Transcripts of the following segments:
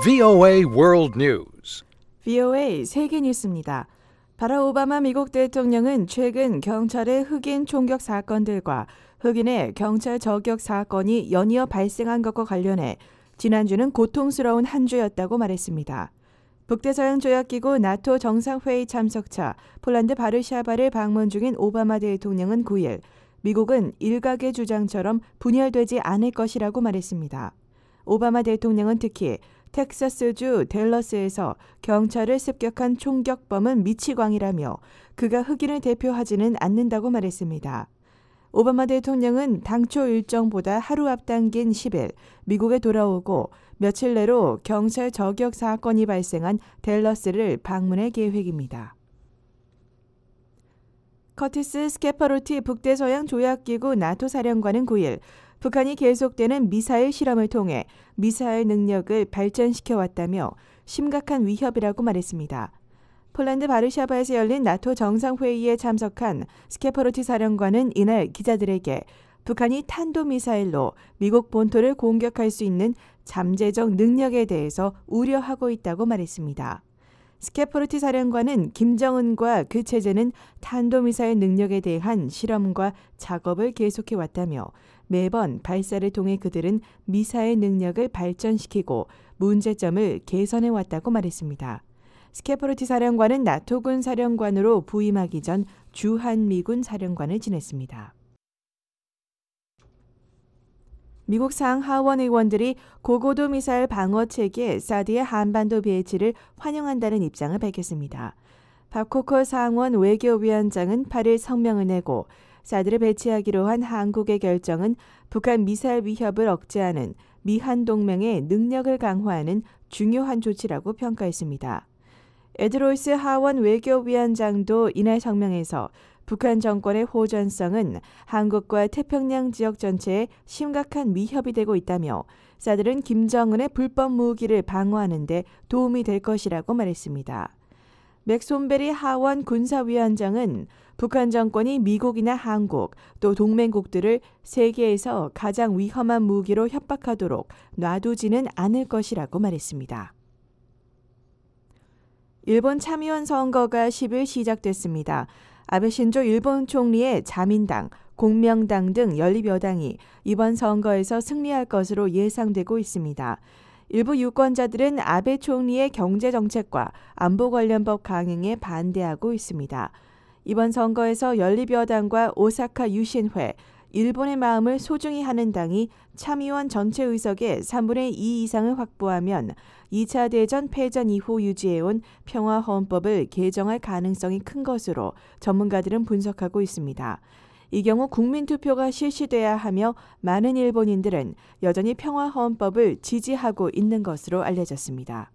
VOA World News. VOA 세계 뉴스입니다. 바락 오바마 미국 대통령은 최근 경찰의 흑인 총격 사건들과 흑인의 경찰 저격 사건이 연이어 발생한 것과 관련해 지난주는 고통스러운 한 주였다고 말했습니다. 북대서양 조약기구 나토 정상회의 참석차 폴란드 바르샤바를 방문 중인 오바마 대통령은 9일 미국은 일각의 주장처럼 분열되지 않을 것이라고 말했습니다. 오바마 대통령은 특히 텍사스주 댈러스에서 경찰을 습격한 총격범은 미치광이라며 그가 흑인을 대표하지는 않는다고 말했습니다. 오바마 대통령은 당초 일정보다 하루 앞당긴 10일 미국에 돌아오고 며칠 내로 경찰 저격 사건이 발생한 댈러스를 방문할 계획입니다. 커티스 스케파로티 북대서양 조약기구 나토 사령관은 9일 북한이 계속되는 미사일 실험을 통해 미사일 능력을 발전시켜 왔다며 심각한 위협이라고 말했습니다. 폴란드 바르샤바에서 열린 나토 정상회의에 참석한 스케파로티 사령관은 이날 기자들에게 북한이 탄도미사일로 미국 본토를 공격할 수 있는 잠재적 능력에 대해서 우려하고 있다고 말했습니다. 스케파로티 사령관은 김정은과 그 체제는 탄도미사일 능력에 대한 실험과 작업을 계속해 왔다며 매번 발사를 통해 그들은 미사일 능력을 발전시키고 문제점을 개선해 왔다고 말했습니다. 스케파로티 사령관은 나토군 사령관으로 부임하기 전 주한미군 사령관을 지냈습니다. 미국 상하원 의원들이 고고도 미사일 방어 체계 사드의 한반도 배치를 환영한다는 입장을 밝혔습니다. 박호커 상원 외교위원장은 8일 성명을 내고 사드를 배치하기로 한 한국의 결정은 북한 미사일 위협을 억제하는 미한 동맹의 능력을 강화하는 중요한 조치라고 평가했습니다. 에드로이스 하원 외교위원장도 이날 성명에서 북한 정권의 호전성은 한국과 태평양 지역 전체에 심각한 위협이 되고 있다며 사들은 김정은의 불법 무기를 방어하는 데 도움이 될 것이라고 말했습니다. 맥손베리 하원 군사위원장은 북한 정권이 미국이나 한국 또 동맹국들을 세계에서 가장 위험한 무기로 협박하도록 놔두지는 않을 것이라고 말했습니다. 일본 참의원 선거가 10일 시작됐습니다. 아베 신조 일본 총리의 자민당, 공명당 등 연립여당이 이번 선거에서 승리할 것으로 예상되고 있습니다. 일부 유권자들은 아베 총리의 경제정책과 안보 관련 법 강행에 반대하고 있습니다. 이번 선거에서 연립여당과 오사카 유신회, 일본의 마음을 소중히 하는 당이 참의원 전체 의석의 3분의 2 이상을 확보하면 2차 대전 패전 이후 유지해온 평화헌법을 개정할 가능성이 큰 것으로 전문가들은 분석하고 있습니다. 이 경우 국민투표가 실시돼야 하며 많은 일본인들은 여전히 평화헌법을 지지하고 있는 것으로 알려졌습니다.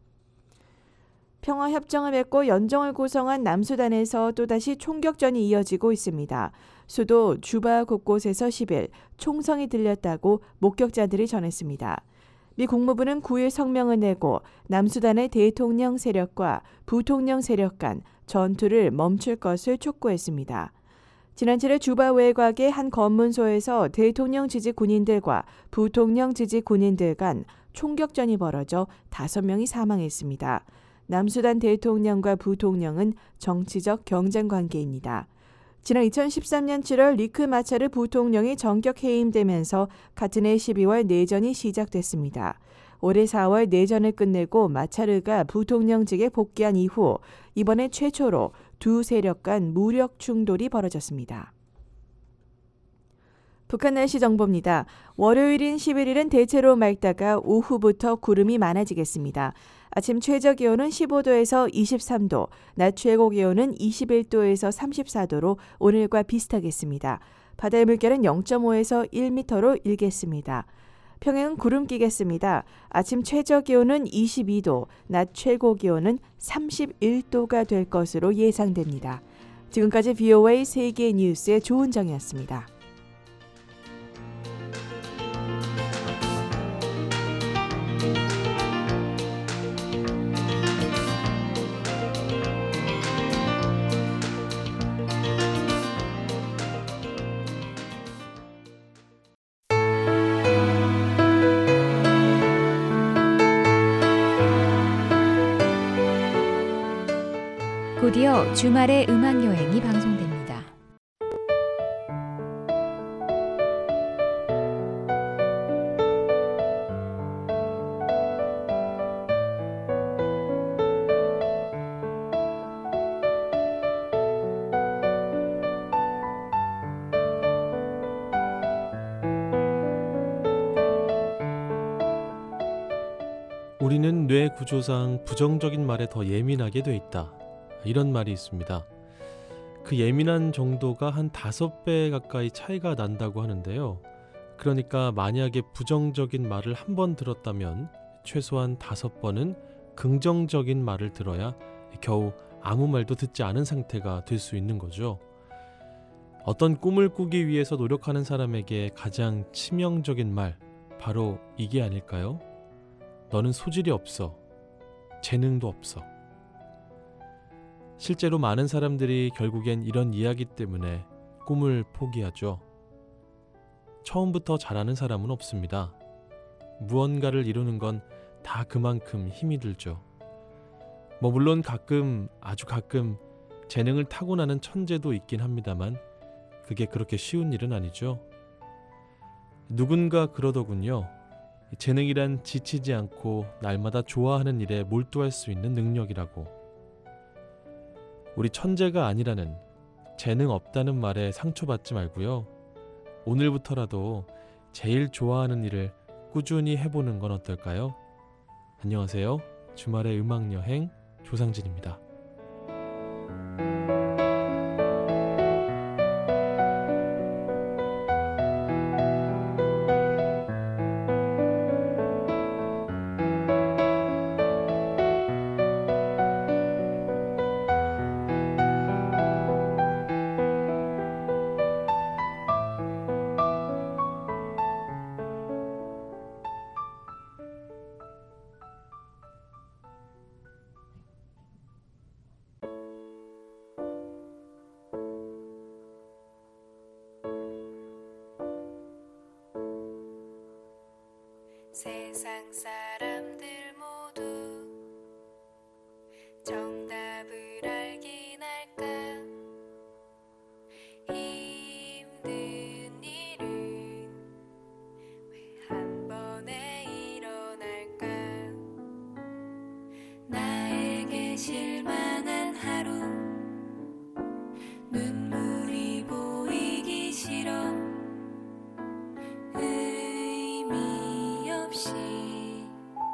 평화협정을 맺고 연정을 구성한 남수단에서 또다시 총격전이 이어지고 있습니다. 수도 주바 곳곳에서 10일 총성이 들렸다고 목격자들이 전했습니다. 미 국무부는 9일 성명을 내고 남수단의 대통령 세력과 부통령 세력 간 전투를 멈출 것을 촉구했습니다. 지난 7일 주바 외곽의 한 검문소에서 대통령 지지 군인들과 부통령 지지 군인들 간 총격전이 벌어져 5명이 사망했습니다. 남수단 대통령과 부통령은 정치적 경쟁 관계입니다. 지난 2013년 7월 리크 마차르 부통령이 전격 해임되면서 같은 해 12월 내전이 시작됐습니다. 올해 4월 내전을 끝내고 마차르가 부통령직에 복귀한 이후 이번에 최초로 두 세력 간 무력 충돌이 벌어졌습니다. 북한 날씨 정보입니다. 월요일인 11일은 대체로 맑다가 오후부터 구름이 많아지겠습니다. 아침 최저 기온은 15도에서 23도, 낮 최고 기온은 21도에서 34도로 오늘과 비슷하겠습니다. 바다의 물결은 0.5에서 1m로 일겠습니다. 평양은 구름 끼겠습니다. 아침 최저 기온은 22도, 낮 최고 기온은 31도가 될 것으로 예상됩니다. 지금까지 VOA 세계 뉴스의 조은정이었습니다. TBS에서 주말의 음악여행이 방송됩니다. 우리는 뇌 구조상 부정적인 말에 더 예민하게 돼 있다. 이런 말이 있습니다. 그 예민한 정도가 한 5배 가까이 차이가 난다고 하는데요. 그러니까 만약에 부정적인 말을 한 번 들었다면 최소한 5번은 긍정적인 말을 들어야 겨우 아무 말도 듣지 않은 상태가 될 수 있는 거죠. 어떤 꿈을 꾸기 위해서 노력하는 사람에게 가장 치명적인 말, 바로 이게 아닐까요? 너는 소질이 없어. 재능도 없어. 실제로 많은 사람들이 결국엔 이런 이야기 때문에 꿈을 포기하죠. 처음부터 잘하는 사람은 없습니다. 무언가를 이루는 건 다 그만큼 힘이 들죠. 물론 가끔, 아주 가끔 재능을 타고나는 천재도 있긴 합니다만 그게 그렇게 쉬운 일은 아니죠. 누군가 그러더군요. 재능이란 지치지 않고 날마다 좋아하는 일에 몰두할 수 있는 능력이라고. 우리 천재가 아니라는, 재능 없다는 말에 상처받지 말고요. 오늘부터라도 제일 좋아하는 일을 꾸준히 해보는 건 어떨까요? 안녕하세요. 주말의 음악여행 조상진입니다. 세상 사람들 모두 정답을 알긴 할까? 힘든 일은 왜 한 번에 일어날까? 나에게 실망한 하루, 눈물이 보이기 싫어. 의미 없이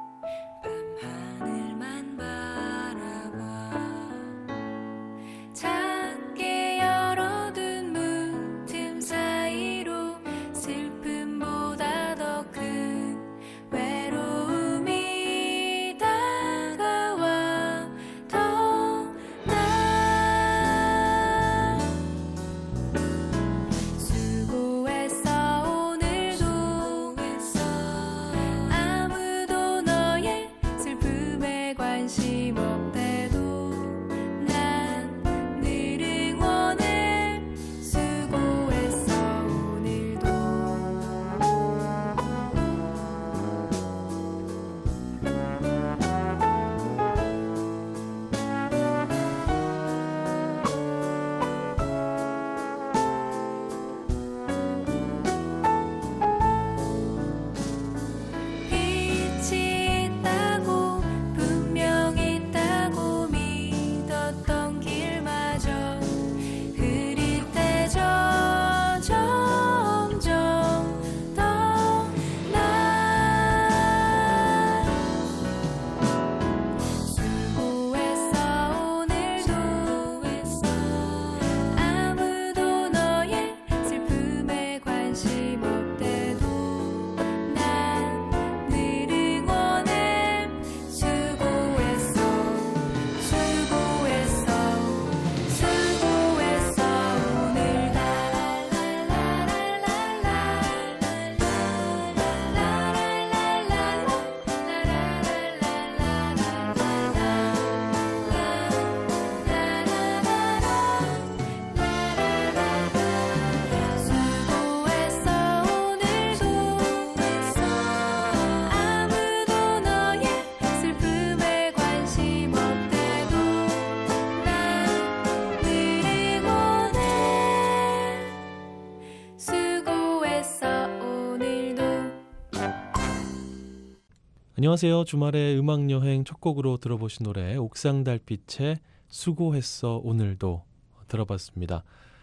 안녕하세요. 주말의 음악여행 첫 곡으로 들어보신 노래 옥상달빛의 수고했어 오늘도 들어봤습니다.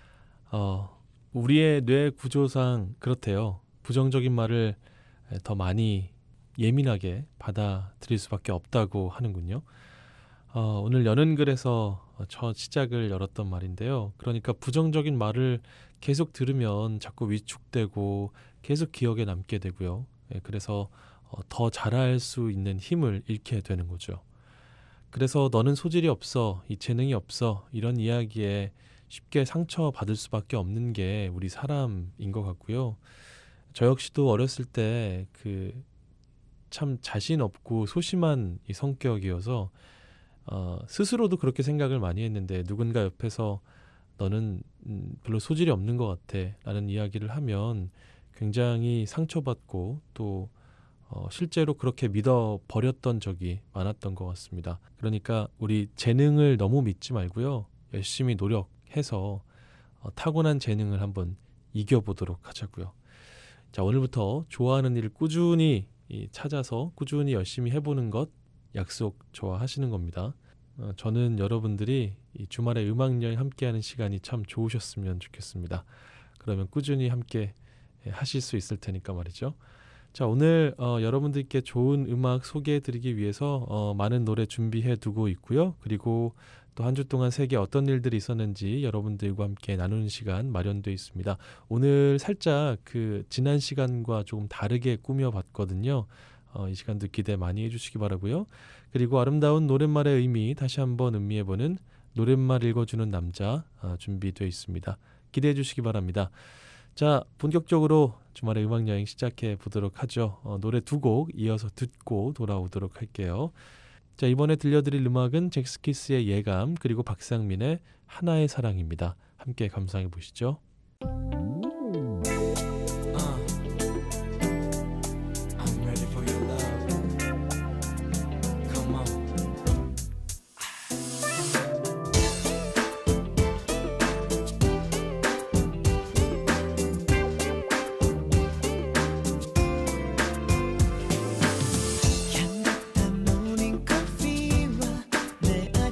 우리의 뇌 구조상 그렇대요. 부정적인 말을 더 많이 예민하게 받아들일 수밖에 없다고 하는군요. 오늘 여는 글에서 첫 시작을 열었던 말인데요. 그러니까 부정적인 말을 계속 들으면 자꾸 위축되고 계속 기억에 남게 되고요. 그래서 더 잘할 수 있는 힘을 잃게 되는 거죠. 그래서 너는 소질이 없어, 이 재능이 없어 이런 이야기에 쉽게 상처받을 수밖에 없는 게 우리 사람인 것 같고요. 저 역시도 어렸을 때 참 자신 없고 소심한 이 성격이어서 스스로도 그렇게 생각을 많이 했는데 누군가 옆에서 너는 별로 소질이 없는 것 같아 라는 이야기를 하면 굉장히 상처받고 또 실제로 그렇게 믿어버렸던 적이 많았던 것 같습니다. 그러니까 우리 재능을 너무 믿지 말고요. 열심히 노력해서 타고난 재능을 한번 이겨보도록 하자고요. 자, 오늘부터 좋아하는 일을 꾸준히 찾아서 꾸준히 열심히 해보는 것 약속 좋아하시는 겁니다. 저는 여러분들이 이 주말에 음악여행 함께하는 시간이 참 좋으셨으면 좋겠습니다. 그러면 꾸준히 함께 하실 수 있을 테니까 말이죠. 자, 오늘 여러분들께 좋은 음악 소개해드리기 위해서 많은 노래 준비해 두고 있고요. 그리고 또 한 주 동안 세계에 어떤 일들이 있었는지 여러분들과 함께 나누는 시간 마련되어 있습니다. 오늘 살짝 지난 시간과 조금 다르게 꾸며봤거든요. 이 시간도 기대 많이 해주시기 바라고요. 그리고 아름다운 노랫말의 의미 다시 한번 음미해보는 노랫말 읽어주는 남자 준비되어 있습니다. 기대해 주시기 바랍니다. 자, 본격적으로 주말의 음악여행 시작해 보도록 하죠. 노래 두 곡 이어서 듣고 돌아오도록 할게요. 자, 이번에 들려드릴 음악은 잭스키스의 예감 그리고 박상민의 하나의 사랑입니다. 함께 감상해 보시죠.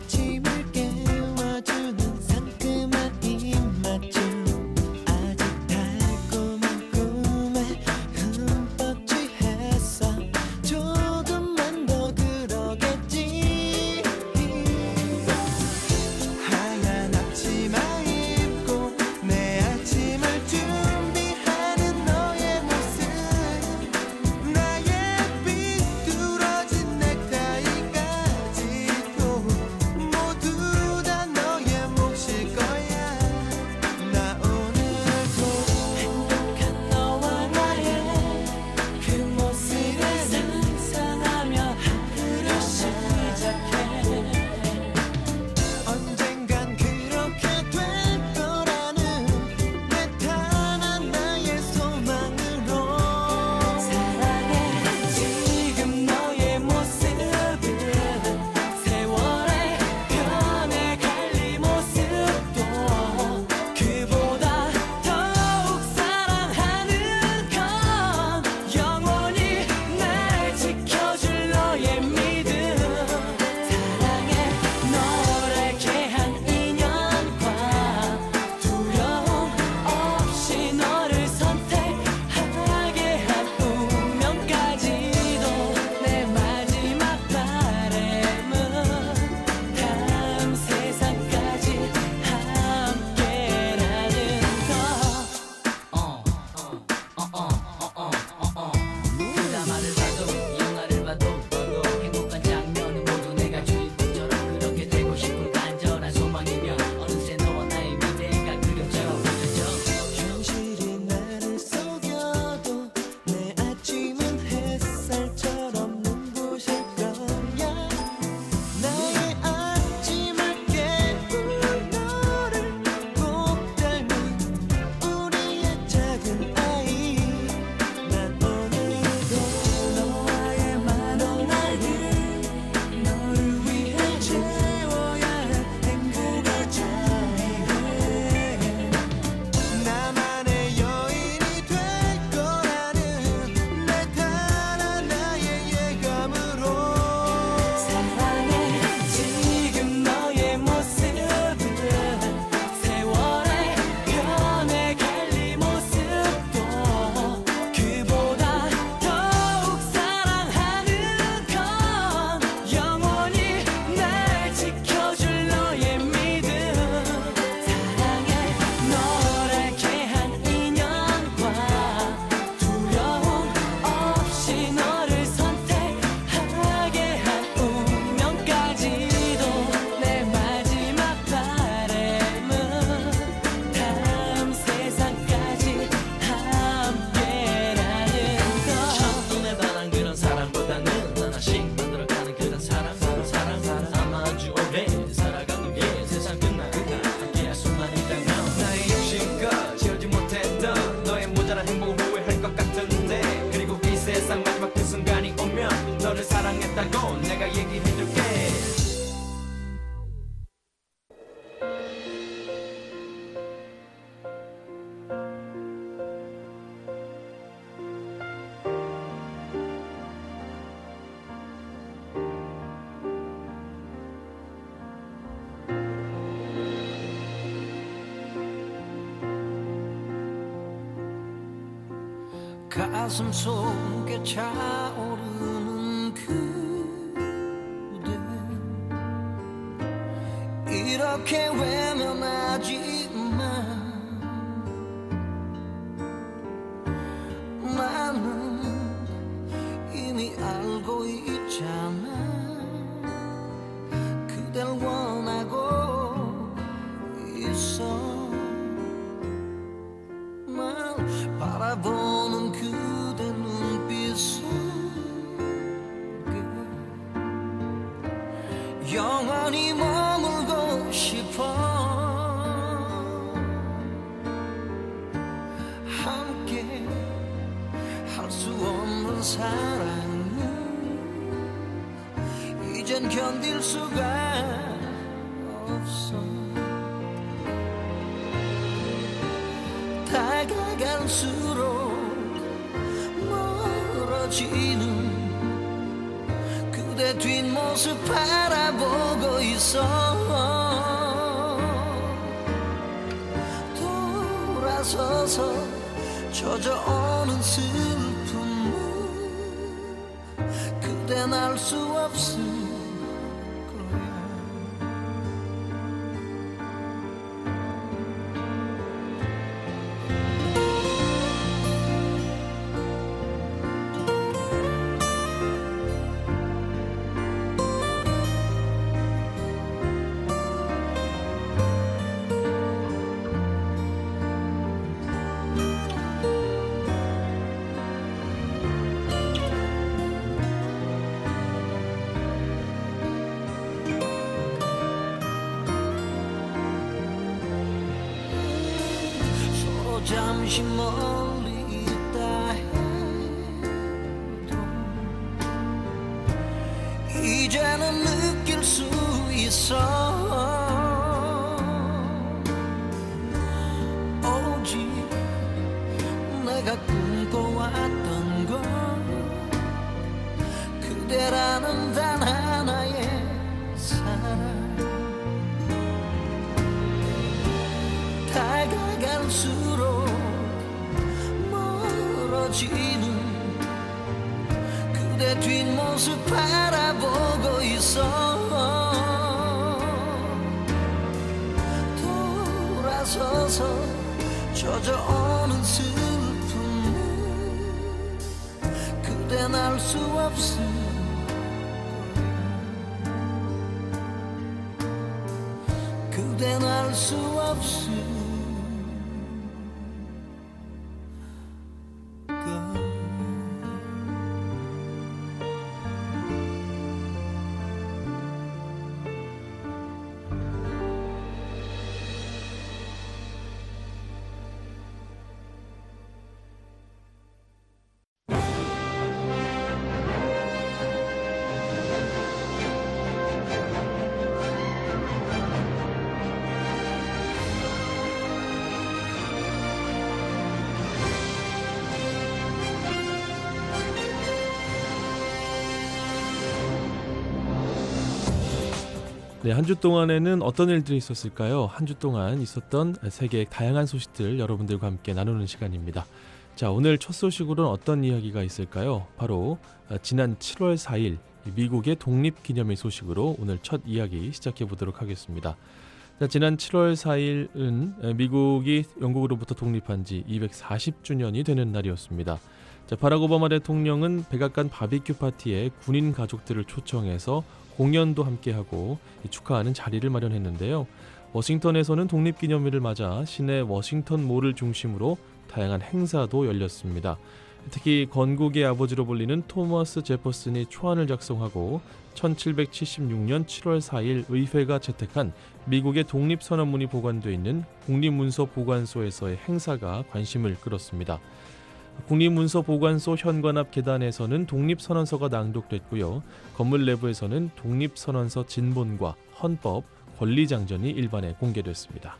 상큼한 입맛 좀 아직 가슴 속에 차오르는 그대 이렇게 외면하지만 나는 이미 알고 있잖아 그댈 원하고 있어 날 바라보는 그대 눈빛 속에 영원히 머물고 싶어 함께 할 수 없는 사랑은 이젠 견딜 수가 없어 다가갈수록 멀어지는 그대 뒷모습 바라보고 있어 돌아서서 젖어오는 슬픔은 그댄 알 수 없을 거야 잠시 멀리 있다 해도 이제는 느낄 수 있어 오직 내가 꿈꿔왔던 건 그대라는 단 하나의 사랑 다가갈수록 멀어지는 그대 뒷모습 바라보고 있어 돌아서서 젖어오는 슬픔은 그댄 알 수 없을 거야 그댄 알 수 없을 네, 한 주 동안에는 어떤 일들이 있었을까요? 한 주 동안 있었던 세계의 다양한 소식들 여러분들과 함께 나누는 시간입니다. 자, 오늘 첫 소식으로는 어떤 이야기가 있을까요? 바로 지난 7월 4일 미국의 독립기념일 소식으로 오늘 첫 이야기 시작해 보도록 하겠습니다. 자, 지난 7월 4일은 미국이 영국으로부터 독립한 지 240주년이 되는 날이었습니다. 자, 바락 오바마 대통령은 백악관 바비큐 파티에 군인 가족들을 초청해서 공연도 함께하고 축하하는 자리를 마련했는데요. 워싱턴에서는 독립기념일을 맞아 시내 워싱턴몰을 중심으로 다양한 행사도 열렸습니다. 특히 건국의 아버지로 불리는 토머스 제퍼슨이 초안을 작성하고 1776년 7월 4일 의회가 채택한 미국의 독립선언문이 보관되어 있는 국립문서보관소에서의 행사가 관심을 끌었습니다. 국립문서보관소 현관 앞 계단에서는 독립선언서가 낭독됐고요. 건물 내부에서는 독립선언서 진본과 헌법, 권리장전이 일반에 공개됐습니다.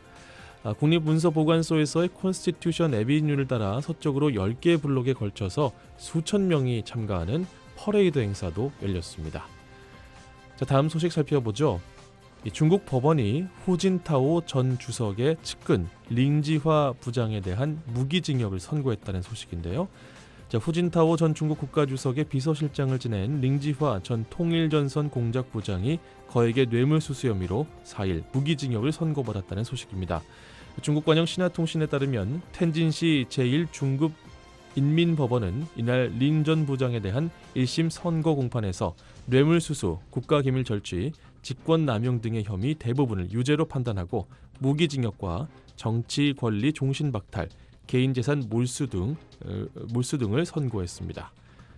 국립문서보관소에서의 콘스티튜션 애비뉴를 따라 서쪽으로 10개의 블록에 걸쳐서 수천 명이 참가하는 퍼레이드 행사도 열렸습니다. 자, 다음 소식 살펴보죠. 중국 법원이 후진타오 전 주석의 측근 링지화 부장에 대한 무기징역을 선고했다는 소식인데요. 자, 후진타오 전 중국 국가주석의 비서실장을 지낸 링지화 전 통일전선 공작부장이 거액의 뇌물수수 혐의로 4일 무기징역을 선고받았다는 소식입니다. 중국 관영 신화통신에 따르면 텐진시 제1중급 인민법원은 이날 린 전 부장에 대한 1심 선고 공판에서 뇌물수수, 국가기밀 절취, 직권남용 등의 혐의 대부분을 유죄로 판단하고 무기징역과 정치 권리 종신박탈, 개인재산 몰수 등을 선고했습니다.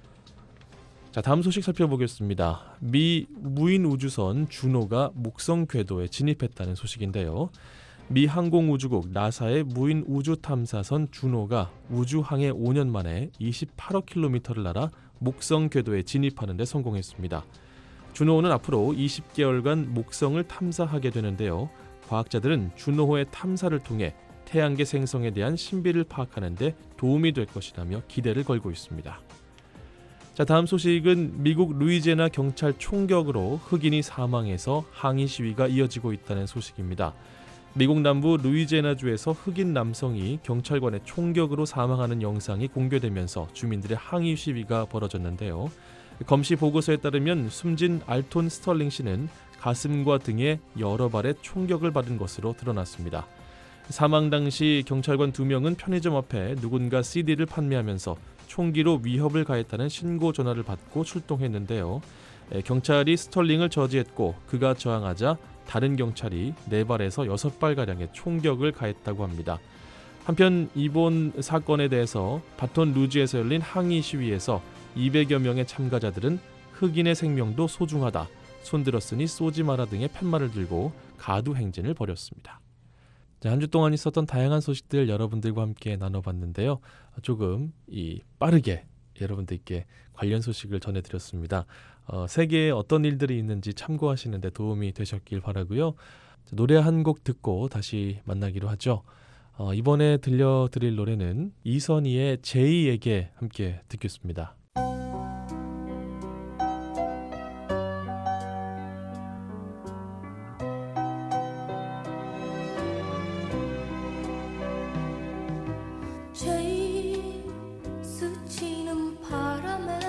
자, 다음 소식 살펴보겠습니다. 미 무인우주선 주노가 목성 궤도에 진입했다는 소식인데요. 미 항공우주국 나사의 무인우주탐사선 주노가 우주항해 5년 만에 28억 킬로미터를 날아 목성 궤도에 진입하는 데 성공했습니다. 주노는 앞으로 20개월간 목성을 탐사하게 되는데요. 과학자들은 주노호의 탐사를 통해 태양계 생성에 대한 신비를 파악하는 데 도움이 될 것이라며 기대를 걸고 있습니다. 자, 다음 소식은 미국 루이지애나 경찰 총격으로 흑인이 사망해서 항의 시위가 이어지고 있다는 소식입니다. 미국 남부 루이지애나주에서 흑인 남성이 경찰관의 총격으로 사망하는 영상이 공개되면서 주민들의 항의 시위가 벌어졌는데요. 검시 보고서에 따르면 숨진 알톤 스털링 씨는 가슴과 등에 여러 발의 총격을 받은 것으로 드러났습니다. 사망 당시 경찰관 2명은 편의점 앞에 누군가 CD를 판매하면서 총기로 위협을 가했다는 신고 전화를 받고 출동했는데요. 경찰이 스털링을 저지했고 그가 저항하자 다른 경찰이 4발에서 6발가량의 총격을 가했다고 합니다. 한편 이번 사건에 대해서 바톤 루즈에서 열린 항의 시위에서 200여 명의 참가자들은 흑인의 생명도 소중하다, 손들었으니 쏘지 마라 등의 팻말을 들고 가두 행진을 벌였습니다. 한 주 동안 있었던 다양한 소식들 여러분들과 함께 나눠봤는데요. 조금 빠르게 여러분들께 관련 소식을 전해드렸습니다. 세계에 어떤 일들이 있는지 참고하시는 데 도움이 되셨길 바라고요. 노래 한 곡 듣고 다시 만나기로 하죠. 이번에 들려드릴 노래는 이선희의 제이에게 함께 듣겠습니다. 제이 스치는 바람에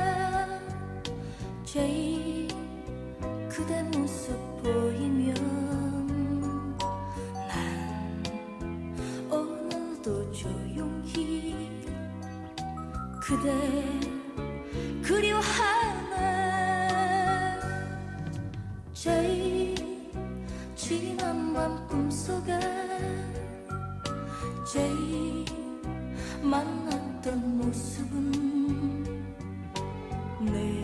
제이 그대 모습 보이면 난 오늘도 조용히 그대 그리워하네. 제이 지난 밤 꿈속에 제이 만났던 모습은 내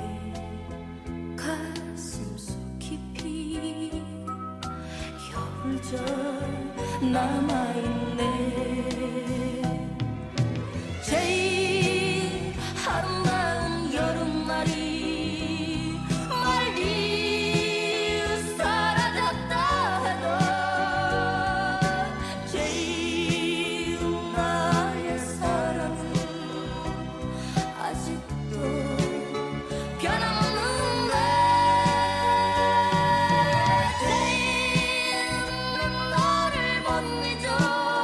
가슴 속 깊이 겨울절 남아있네. 제일 아름다운 여름날이 멀리 사라졌다 해도 제일 나의 사랑은 아직도 변함없는데. 제일 너를 못 잊어.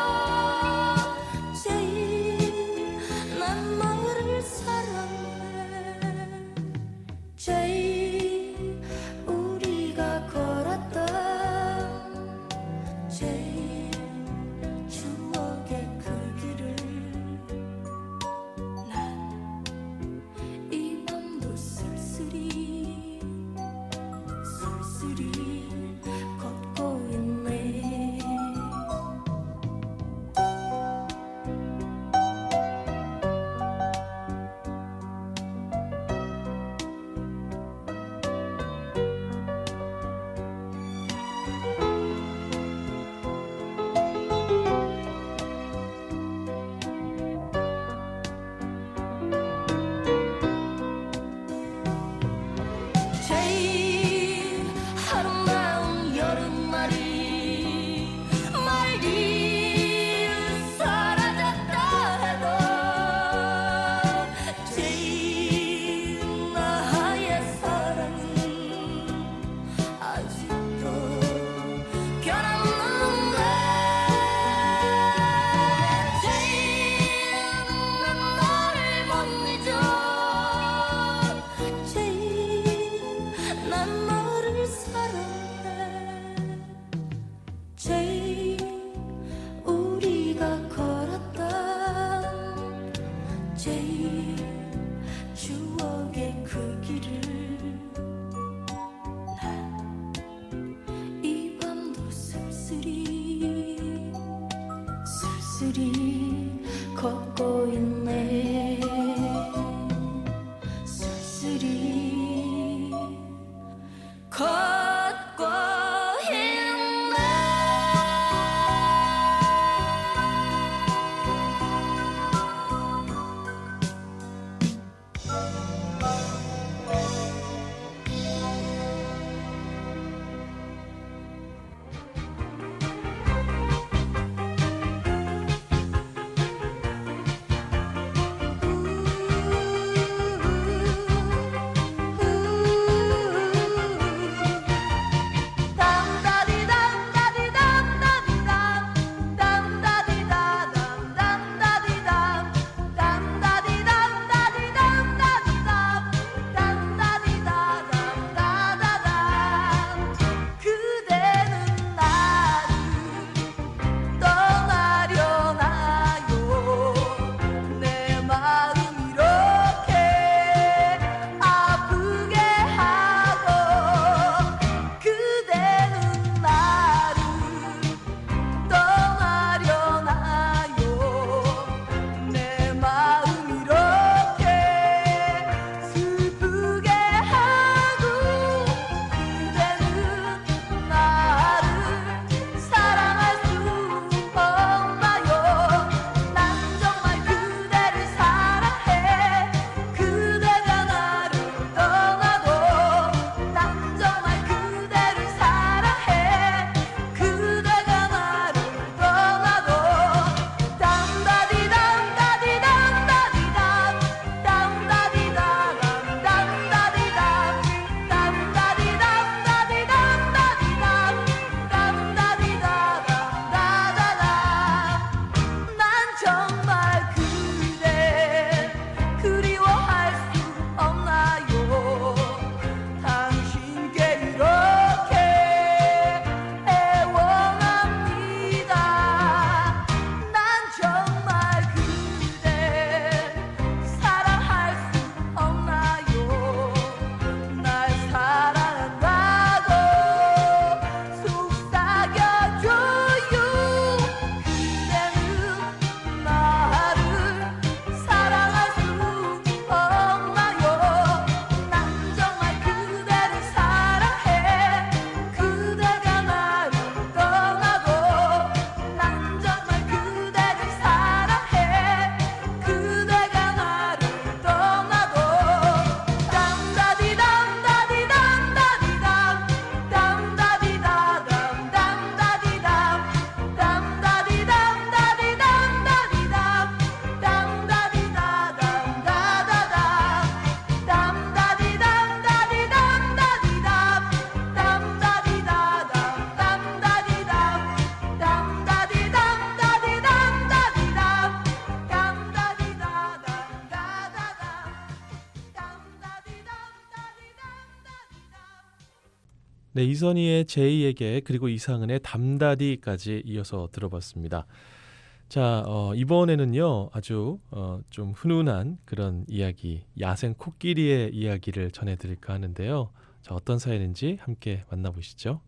네, 이선희의 제이에게 그리고 이상은의 담다디까지 이어서 들어봤습니다. 자, 이번에는요 아주 좀 훈훈한 그런 이야기, 야생 코끼리의 이야기를 전해드릴까 하는데요. 자, 어떤 사연인지 함께 만나보시죠.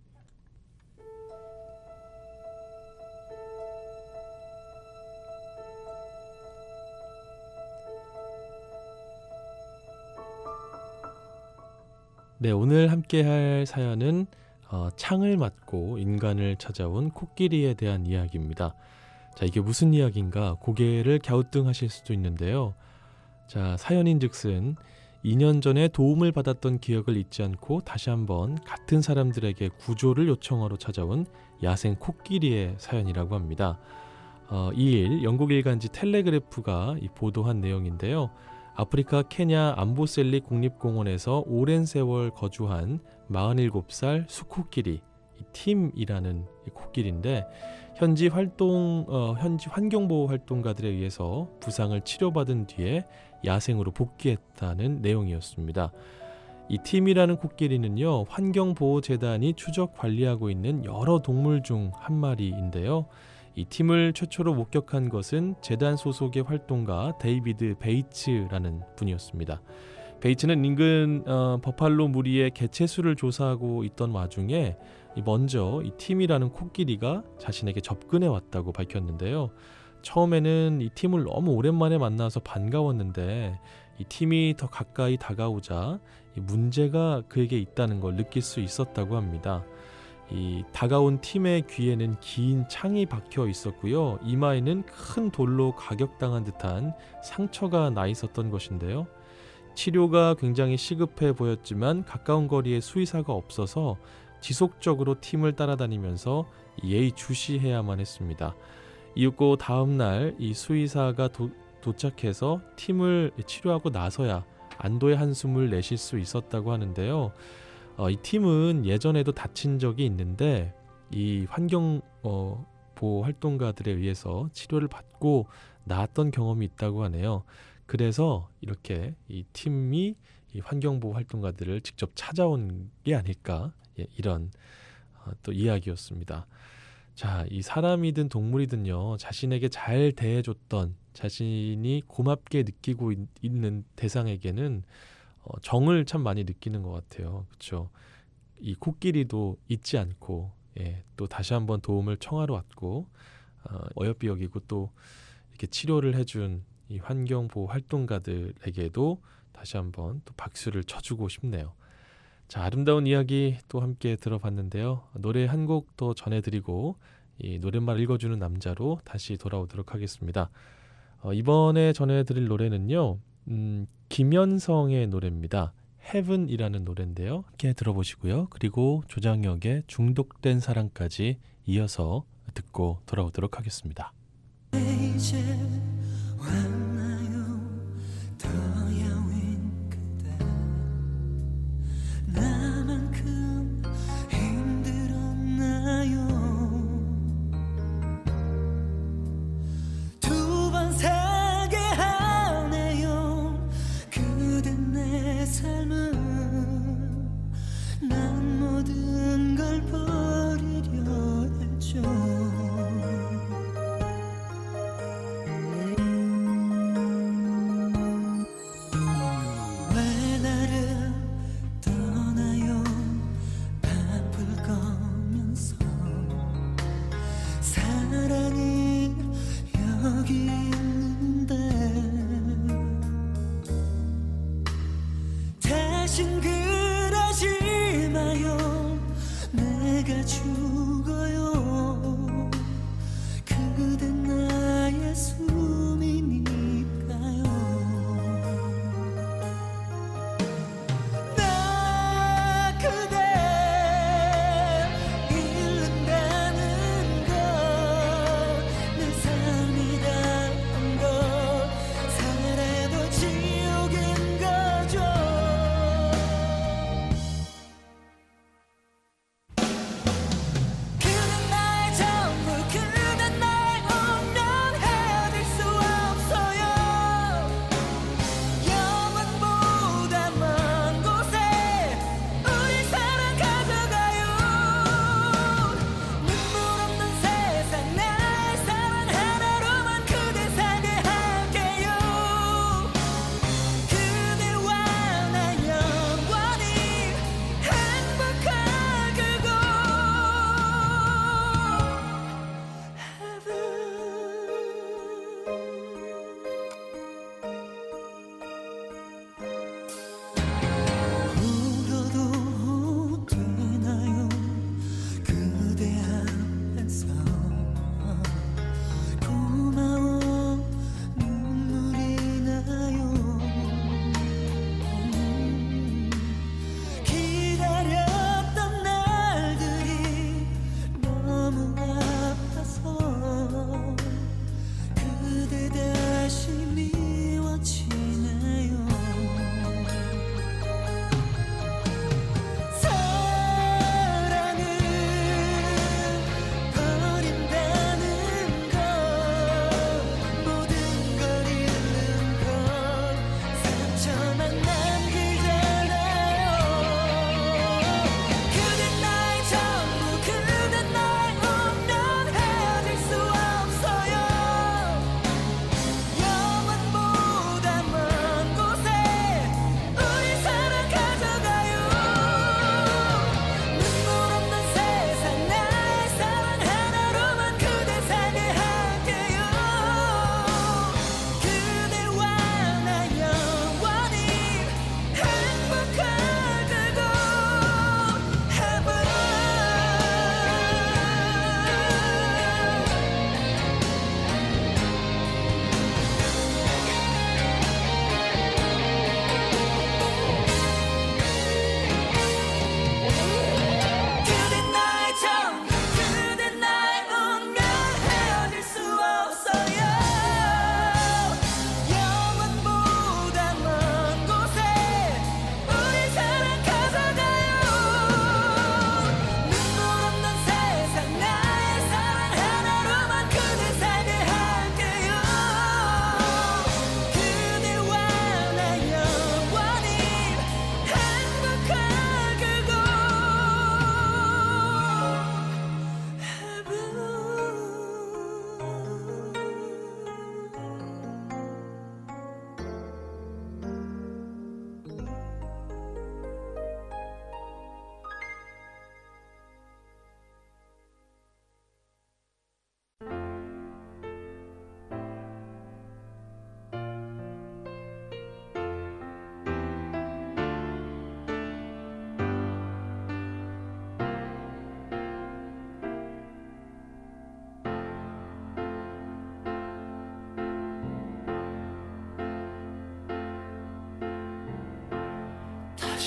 네, 오늘 함께 할 사연은 창을 맞고 인간을 찾아온 코끼리에 대한 이야기입니다. 자, 이게 무슨 이야기인가 고개를 갸우뚱하실 수도 있는데요. 자, 사연인즉슨 2년 전에 도움을 받았던 기억을 잊지 않고 다시 한번 같은 사람들에게 구조를 요청하러 찾아온 야생 코끼리의 사연이라고 합니다. 2일 영국 일간지 텔레그래프가 보도한 내용인데요. 아프리카 케냐 암보셀리 국립공원에서 오랜 세월 거주한 47살 수코끼리 팀이라는 코끼리인데 현지 환경보호 활동가들에 의해서 부상을 치료받은 뒤에 야생으로 복귀했다는 내용이었습니다. 이 팀이라는 코끼리는요, 환경보호재단이 추적 관리하고 있는 여러 동물 중 한 마리인데요. 이 팀을 최초로 목격한 것은 재단 소속의 활동가 데이비드 베이츠라는 분이었습니다. 베이츠는 인근 버팔로 무리의 개체수를 조사하고 있던 와중에 먼저 이 팀이라는 코끼리가 자신에게 접근해 왔다고 밝혔는데요. 처음에는 이 팀을 너무 오랜만에 만나서 반가웠는데 이 팀이 더 가까이 다가오자 이 문제가 그에게 있다는 걸 느낄 수 있었다고 합니다. 이 다가온 팀의 귀에는 긴 창이 박혀 있었고요. 이마에는 큰 돌로 가격당한 듯한 상처가 나 있었던 것인데요. 치료가 굉장히 시급해 보였지만 가까운 거리에 수의사가 없어서 지속적으로 팀을 따라다니면서 예의주시해야만 했습니다. 이윽고 다음날 이 수의사가 도착해서 팀을 치료하고 나서야 안도의 한숨을 내쉴 수 있었다고 하는데요. 이 팀은 예전에도 다친 적이 있는데 이 환경 보호 활동가들에 의해서 치료를 받고 나았던 경험이 있다고 하네요. 그래서 이렇게 이 팀이 이 환경보호 활동가들을 직접 찾아온 게 아닐까, 이런 또 이야기였습니다. 자, 이 사람이든 동물이든요, 자신에게 잘 대해줬던, 자신이 고맙게 느끼고 있는 대상에게는 정을 참 많이 느끼는 것 같아요. 그렇죠? 이 코끼리도 잊지 않고 또 다시 한번 도움을 청하러 왔고 어여삐 여기고 또 이렇게 치료를 해준 이 환경보호 활동가들에게도 다시 한번 또 박수를 쳐주고 싶네요. 자, 아름다운 이야기 또 함께 들어봤는데요. 노래 한 곡 더 전해드리고 이 노랫말 읽어주는 남자로 다시 돌아오도록 하겠습니다. 이번에 전해드릴 노래는요, 김연성의 노래입니다. Heaven이라는 노래인데요. 함께 들어보시고요. 그리고 조장혁의 중독된 사랑까지 이어서 듣고 돌아오도록 하겠습니다. 이제 왔나요 더 야윈 그대 나만큼 힘들었나요 두 번 살게 하네요 그댄 내 삶은 난 모든 걸 버리려 했죠 그댄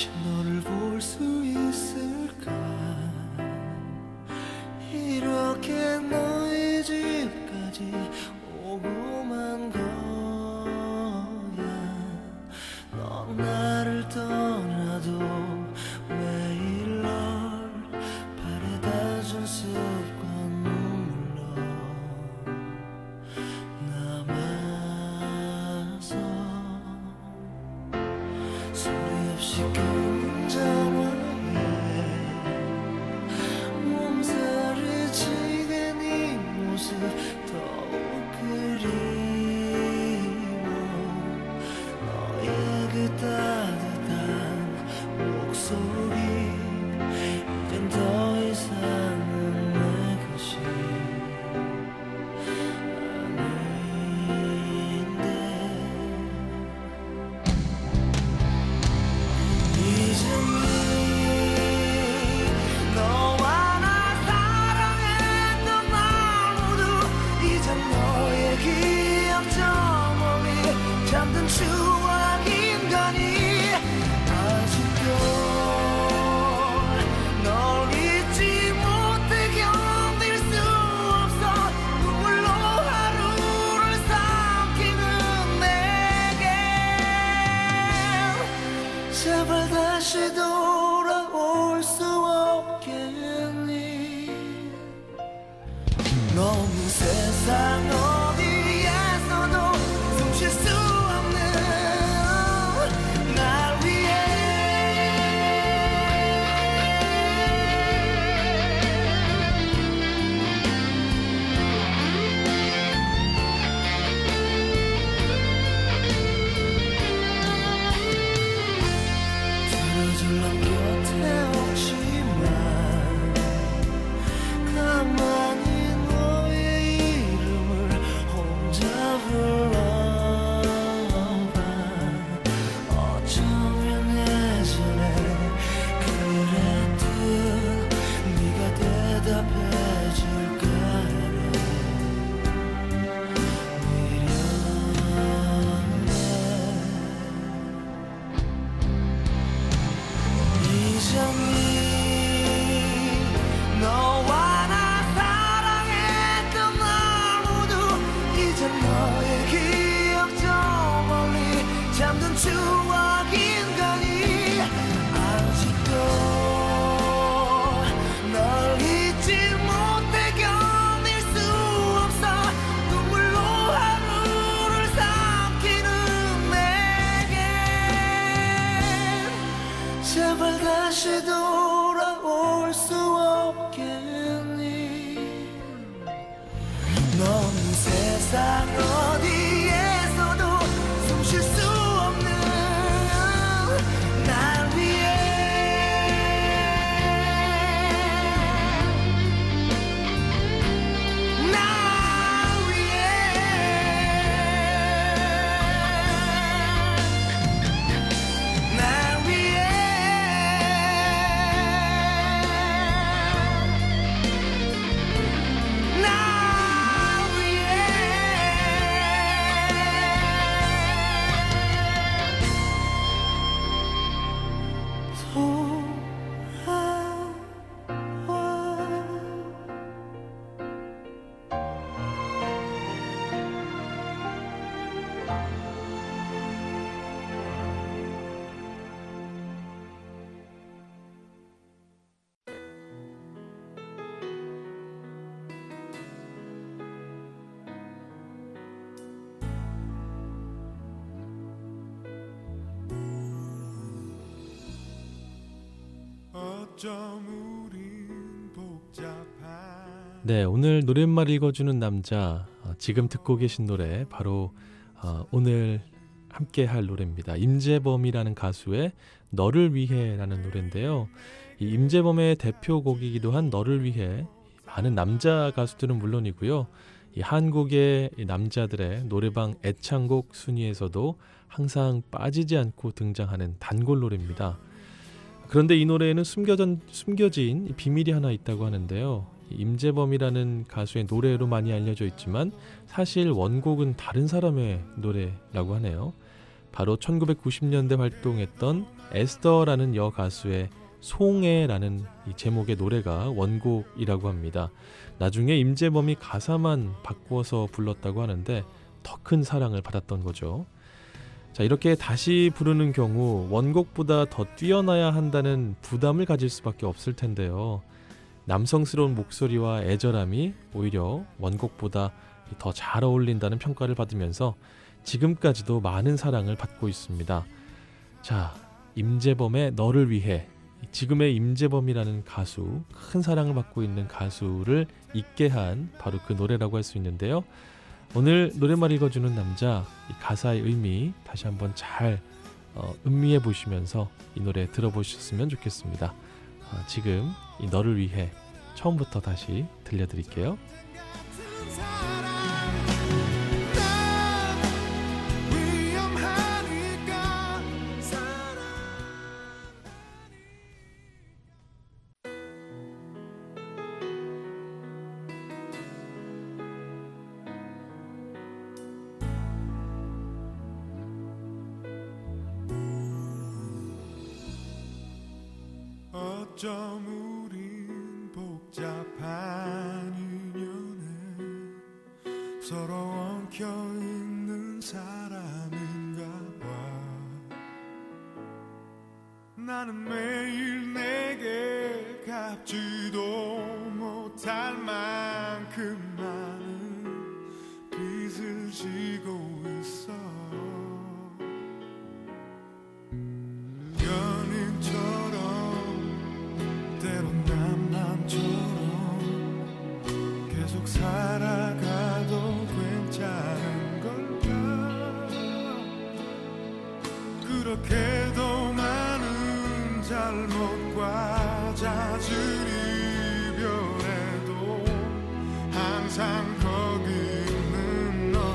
다시 너를 볼 수 있을까 이렇게 너의 집까지 오고만 거야 넌 나를 떠나도 매일 널 바래다 준 습관 눈물로 남아서 소리 없이 그림자와의 몸서리치게 네 모습 더욱 그리워 너의 그 따뜻한 목소리 이젠 더 이상은 내 것이 아닌데 이젠 너와 나 사랑했던 날 모두 이젠 너의 기억 저 멀리 잠든 추억인가니 아직도 널 잊지 못해 견딜 수 없어 눈물로 하루를 삼키는 내게 제발 다시 돌아올 수 없겠니 너 없는 세상 어디에서도 숨 쉴 수 없는 날 위해 들어줄 넌 곁에 없지만 가만히 너의 이름을 혼자 불러봐 어쩌면 예전에 그랬듯 네가 대답해줄까 이전이 너와 나 사랑했던 날 모두 이젠 너의 기억 저 멀리 잠든 추억인가니 아직도 널 잊지 못해 견딜 수 없어 눈물로 하루를 삼키는 내게 제발 다시 돌아올 수 없겠니 너 없는 세상 어디에서도 숨 쉴 수 없는 날 위해 날 위해 날 위해 날 어쩜 우린 복잡한 네, 오늘 노랫말 읽어주는 남자 지금 듣고 계신 노래 바로 오늘 함께 할 노래입니다. 임재범이라는 가수의 너를 위해라는 노래인데요. 이 임재범의 대표곡이기도 한 너를 위해 많은 남자 가수들은 물론이고요. 이 한국의 이 남자들의 노래방 애창곡 순위에서도 항상 빠지지 않고 등장하는 단골 노래입니다. 그런데 이 노래에는 숨겨진 비밀이 하나 있다고 하는데요. 임재범이라는 가수의 노래로 많이 알려져 있지만 사실 원곡은 다른 사람의 노래라고 하네요. 바로 1990년대 활동했던 에스더라는 여가수의 송해라는 이 제목의 노래가 원곡이라고 합니다. 나중에 임재범이 가사만 바꾸어서 불렀다고 하는데 더 큰 사랑을 받았던 거죠. 자, 이렇게 다시 부르는 경우 원곡보다 더 뛰어나야 한다는 부담을 가질 수밖에 없을 텐데요. 남성스러운 목소리와 애절함이 오히려 원곡보다 더 잘 어울린다는 평가를 받으면서 지금까지도 많은 사랑을 받고 있습니다. 자, 임재범의 너를 위해, 지금의 임재범이라는 가수, 큰 사랑을 받고 있는 가수를 잊게 한 바로 그 노래라고 할 수 있는데요. 오늘 노래만 읽어주는 남자, 이 가사의 의미 다시 한번 잘 음미해 보시면서 이 노래 들어보셨으면 좋겠습니다. 지금 이 너를 위해 처음부터 다시 들려드릴게요. 어쩜 우린 복잡한 인연에 서로 엉켜있는 사람인가 봐. 나는 매일 내게 갚지도 못할 만큼 많은 빚을 지고 있어. 때론 남남처럼 계속 살아가도 괜찮은 걸까. 그렇게도 많은 잘못과 잦은 이별에도 항상 거기 있는 너.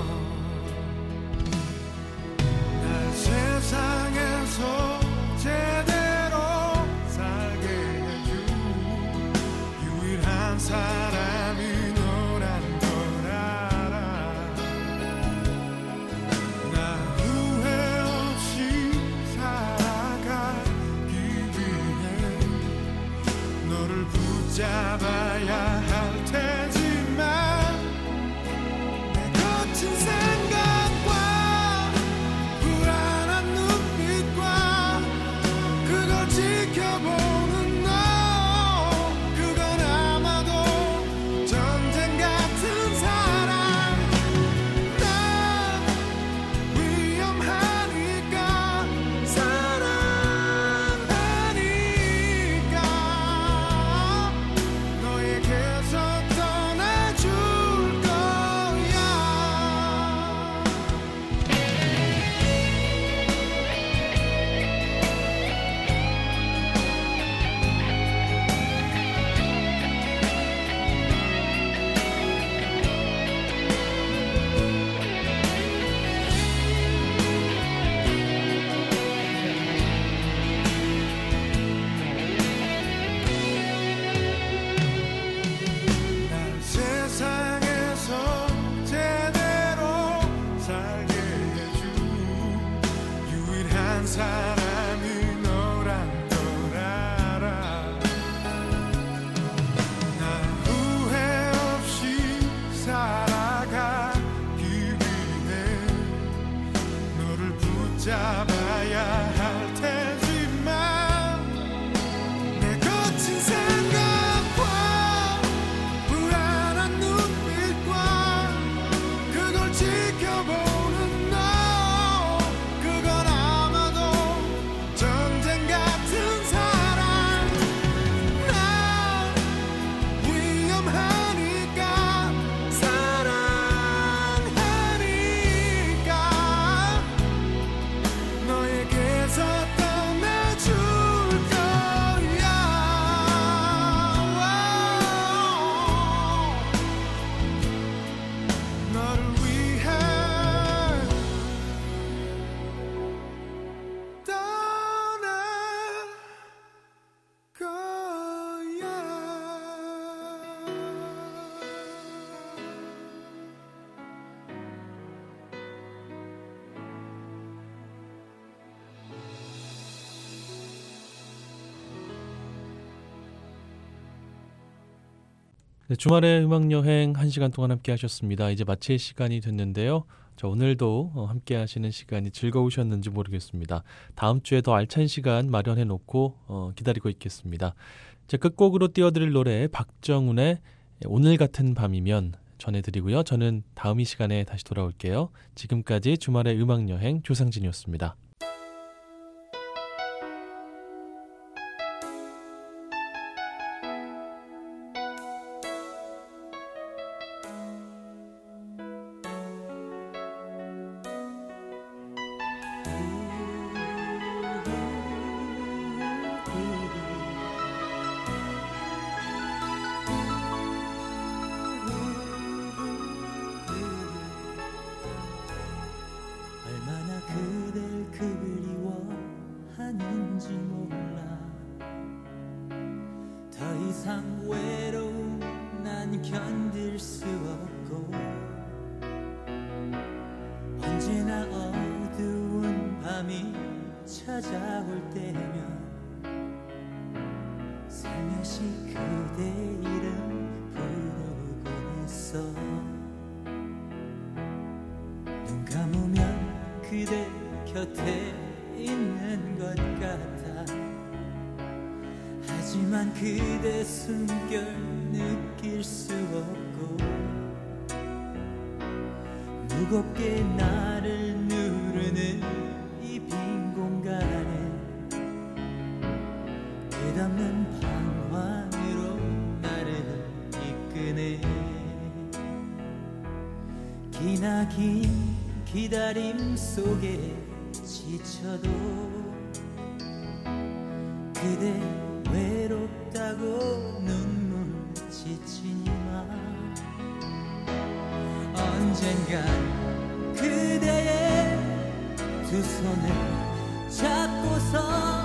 날 세상에서 사람이 너란 걸 알아. 나 후회 없이 살아가기 위해 너를 붙잡아야 할 테지만 내 거친 생각과 불안한 눈빛과 그걸 지켜보는 사람이 너란 걸 알아. 나 후회 없이 살아가기 위해 너를 붙잡아야 할 테지만 내 거친 생각과 불안한 눈빛과 그걸 지켜보는 너. 그건 아마도 네, 주말의 음악여행 1시간 동안 함께 하셨습니다. 이제 마칠 시간이 됐는데요. 자, 오늘도 함께 하시는 시간이 즐거우셨는지 모르겠습니다. 다음 주에 더 알찬 시간 마련해 놓고 기다리고 있겠습니다. 자, 끝곡으로 띄워드릴 노래 박정훈의 오늘 같은 밤이면 전해드리고요. 저는 다음 이 시간에 다시 돌아올게요. 지금까지 주말의 음악여행 조상진이었습니다. 얼마나 그댈 그리워하는지 몰라. 더 이상 외로움 난 견딜 수 없고, 언제나 어두운 밤이 찾아올 때면 살며시 그대 이름 부르곤 했어. 눈 감으면 그대 곁에 있는 것 같아. 하지만 그대 숨결 느낄 수 없고, 무겁게 나를 누르는 이 빈 공간에 끝없는 방황으로 나를 이끄네. 기나긴 기다림 속에 지쳐도 그대 외롭다고 눈물 지치마. 언젠간 그대의 두 손을 잡고서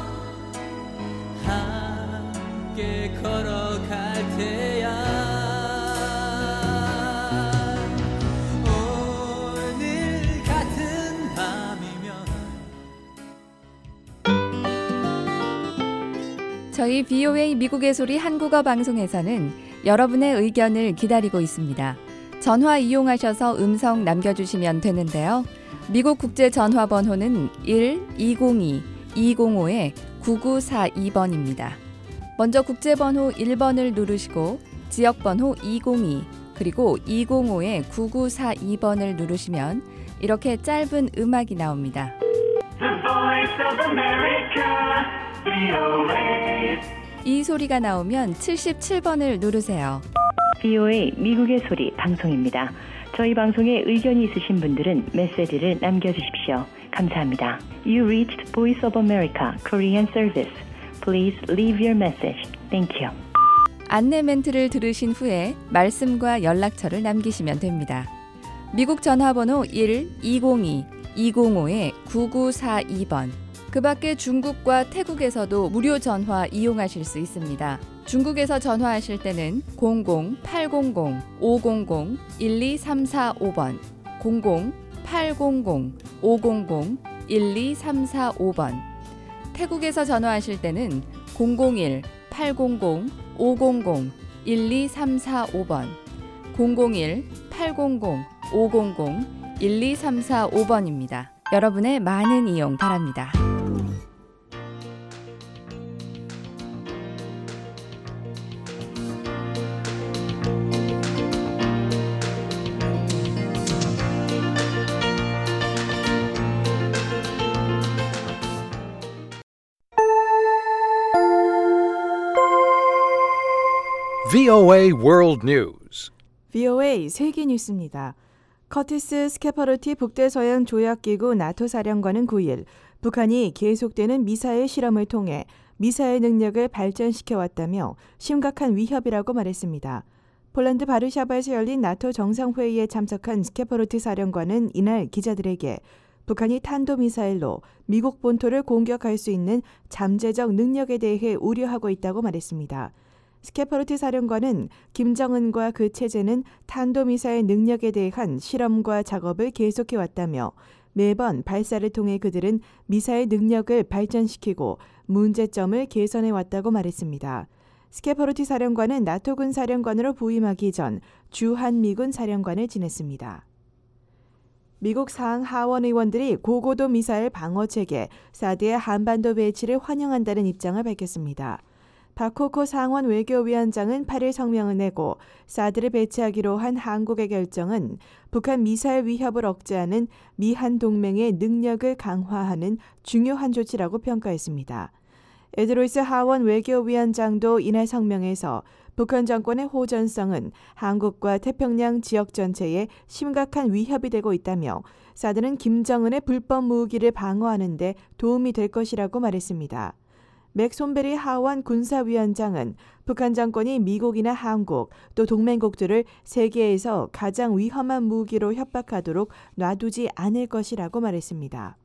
함께 걸어갈 테야. 저희 VOA 미국의 소리 한국어 방송에서는 여러분의 의견을 기다리고 있습니다. 전화 이용하셔서 음성 남겨주시면 되는데요. 미국 국제 전화번호는 1-202-205-9942번입니다. 먼저 국제번호 1번을 누르시고 지역번호 202 그리고 205-9942번을 누르시면 이렇게 짧은 음악이 나옵니다. The Voice of America, VOA. 이 소리가 나오면 77번을 누르세요. VOA 미국의 소리 방송입니다. 저희 방송에 의견이 있으신 분들은 메시지를 남겨주십시오. 감사합니다. You reached Voice of America Korean Service. Please leave your message. Thank you. 안내 멘트를 들으신 후에 말씀과 연락처를 남기시면 됩니다. 미국 전화번호 1-202-205-9942번. 그 밖에 중국과 태국에서도 무료 전화 이용하실 수 있습니다. 중국에서 전화하실 때는 00-800-500-12345번, 00-800-500-12345번. 태국에서 전화하실 때는 001-800-500-12345번, 001-800-500-12345번입니다. 여러분의 많은 이용 바랍니다. VOA World News. VOA 세계 뉴스입니다. 커티스 스케퍼로티 북대서양 조약기구 나토 사령관은 9일 북한이 계속되는 미사일 실험을 통해 미사일 능력을 발전시켜왔다며 심각한 위협이라고 말했습니다. 폴란드 바르샤바에서 열린 나토 정상회의에 참석한 스케퍼로티 사령관은 이날 기자들에게 북한이 탄도미사일로 미국 본토를 공격할 수 있는 잠재적 능력에 대해 우려하고 있다고 말했습니다. 스케퍼로티 사령관은 김정은과 그 체제는 탄도미사일 능력에 대한 실험과 작업을 계속해왔다며 매번 발사를 통해 그들은 미사일 능력을 발전시키고 문제점을 개선해왔다고 말했습니다. 스케퍼로티 사령관은 나토군 사령관으로 부임하기 전 주한미군 사령관을 지냈습니다. 미국 상하원 의원들이 고고도 미사일 방어체계 사드의 한반도 배치를 환영한다는 입장을 밝혔습니다. 박호코 상원 외교위원장은 8일 성명을 내고 사드를 배치하기로 한 한국의 결정은 북한 미사일 위협을 억제하는 미한 동맹의 능력을 강화하는 중요한 조치라고 평가했습니다. 에드로이스 하원 외교위원장도 이날 성명에서 북한 정권의 호전성은 한국과 태평양 지역 전체에 심각한 위협이 되고 있다며 사드는 김정은의 불법 무기를 방어하는 데 도움이 될 것이라고 말했습니다. 맥손베리 하원 군사위원장은 북한 정권이 미국이나 한국 또 동맹국들을 세계에서 가장 위험한 무기로 협박하도록 놔두지 않을 것이라고 말했습니다.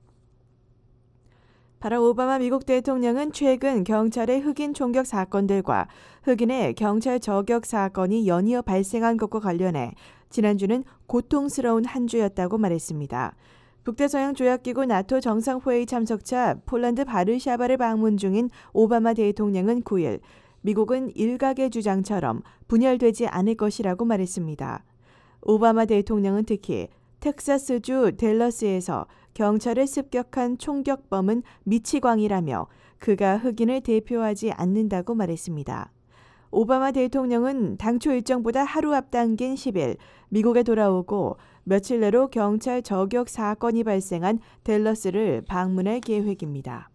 바락 오바마 미국 대통령은 최근 경찰의 흑인 총격 사건들과 흑인의 경찰 저격 사건이 연이어 발생한 것과 관련해 지난주는 고통스러운 한 주였다고 말했습니다. 북대서양 조약기구 나토 정상회의 참석차 폴란드 바르샤바를 방문 중인 오바마 대통령은 9일 미국은 일각의 주장처럼 분열되지 않을 것이라고 말했습니다. 오바마 대통령은 특히 텍사스주 댈러스에서 경찰을 습격한 총격범은 미치광이라며 그가 흑인을 대표하지 않는다고 말했습니다. 오바마 대통령은 당초 일정보다 하루 앞당긴 10일 미국에 돌아오고 며칠 내로 경찰 저격 사건이 발생한 댈러스를 방문할 계획입니다.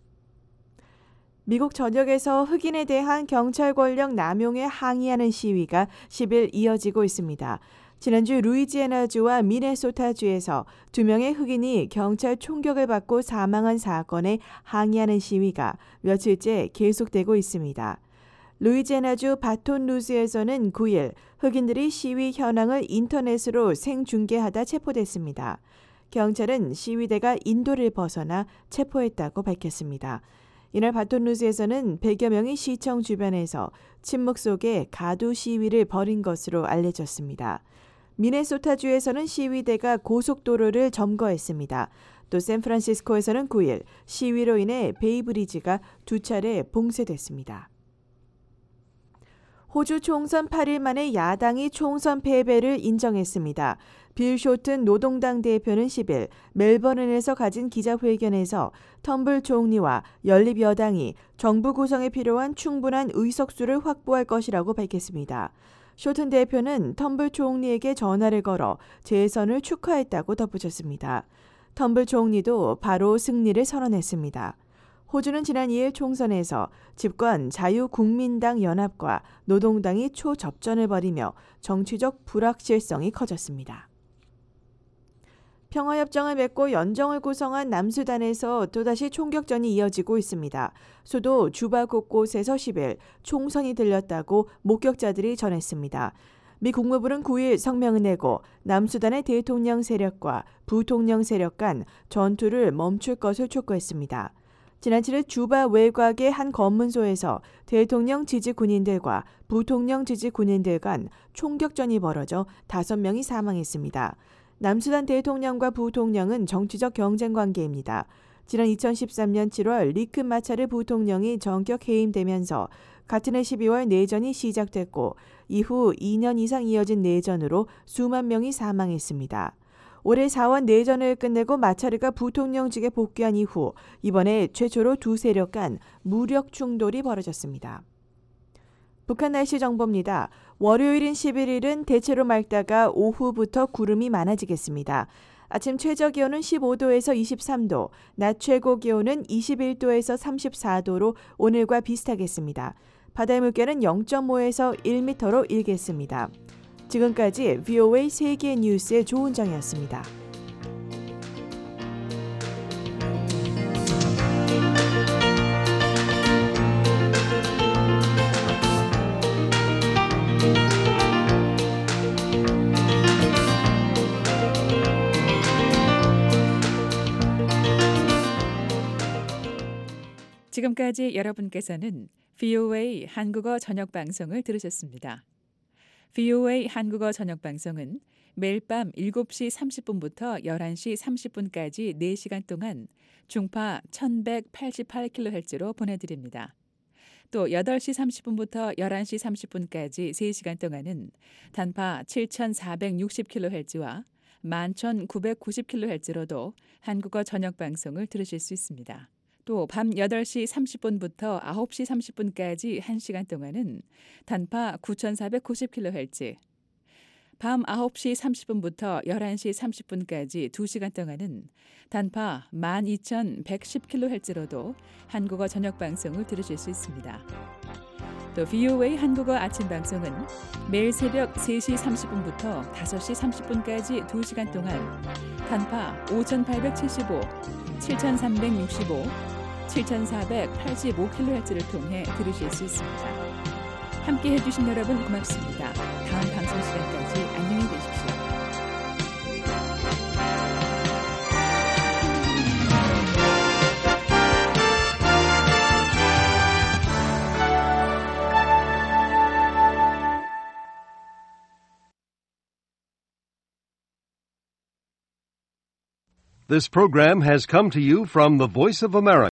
미국 전역에서 흑인에 대한 경찰 권력 남용에 항의하는 시위가 10일 이어지고 있습니다. 지난주 루이지애나주와 미네소타주에서 2명의 흑인이 경찰 총격을 받고 사망한 사건에 항의하는 시위가 며칠째 계속되고 있습니다. 루이지애나주 바톤루즈에서는 9일 흑인들이 시위 현황을 인터넷으로 생중계하다 체포됐습니다. 경찰은 시위대가 인도를 벗어나 체포했다고 밝혔습니다. 이날 바톤루즈에서는 100여 명이 시청 주변에서 침묵 속에 가두 시위를 벌인 것으로 알려졌습니다. 미네소타주에서는 시위대가 고속도로를 점거했습니다. 또 샌프란시스코에서는 9일 시위로 인해 베이브리지가 2차례 봉쇄됐습니다. 호주 총선 8일 만에 야당이 총선 패배를 인정했습니다. 빌 쇼튼 노동당 대표는 10일 멜버른에서 가진 기자회견에서 텀블 총리와 연립 여당이 정부 구성에 필요한 충분한 의석수를 확보할 것이라고 밝혔습니다. 쇼튼 대표는 텀블 총리에게 전화를 걸어 재선을 축하했다고 덧붙였습니다. 텀블 총리도 바로 승리를 선언했습니다. 호주는 지난 2일 총선에서 집권 자유국민당 연합과 노동당이 초접전을 벌이며 정치적 불확실성이 커졌습니다. 평화협정을 맺고 연정을 구성한 남수단에서 또다시 총격전이 이어지고 있습니다. 수도 주바 곳곳에서 10일 총성이 들렸다고 목격자들이 전했습니다. 미 국무부는 9일 성명을 내고 남수단의 대통령 세력과 부통령 세력 간 전투를 멈출 것을 촉구했습니다. 지난 7일 주바 외곽의 한 검문소에서 대통령 지지 군인들과 부통령 지지 군인들 간 총격전이 벌어져 5명이 사망했습니다. 남수단 대통령과 부통령은 정치적 경쟁 관계입니다. 지난 2013년 7월 리크 마차르 부통령이 전격 해임되면서 같은 해 12월 내전이 시작됐고 이후 2년 이상 이어진 내전으로 수만 명이 사망했습니다. 올해 4월 내전을 끝내고 마차르가 부통령직에 복귀한 이후 이번에 최초로 두 세력 간 무력 충돌이 벌어졌습니다. 북한 날씨 정보입니다. 월요일인 11일은 대체로 맑다가 오후부터 구름이 많아지겠습니다. 아침 최저 기온은 15도에서 23도, 낮 최고 기온은 21도에서 34도로 오늘과 비슷하겠습니다. 바다의 물결은 0.5에서 1m로 일겠습니다. 지금까지 VOA 세계 뉴스의 조은정이었습니다. 지금까지 여러분께서는 VOA 한국어 저녁 방송을 들으셨습니다. VOA 한국어 저녁 방송은 매일 밤 7시 30분부터 11시 30분까지 4시간 동안 중파 1188kHz로 보내드립니다. 또 8시 30분부터 11시 30분까지 3시간 동안은 단파 7,460kHz와 11,990kHz로도 한국어 저녁 방송을 들으실 수 있습니다. 또 밤 8시 30분부터 9시 30분까지 1시간 동안은 단파 9,490kHz, 밤 9시 30분부터 11시 30분까지 2시간 동안은 단파 12,110kHz로도 한국어 저녁 방송을 들으실 수 있습니다. 또 VOA 한국어 아침 방송은 매일 새벽 3시 30분부터 5시 30분까지 2시간 동안 단파 5,875, 7,365, 7,485kHz를 통해 들으실 수 있습니다. 함께 해주신 여러분 고맙습니다. 다음 방송 시간까지 안녕히 계십시오. This program has come to you from the Voice of America.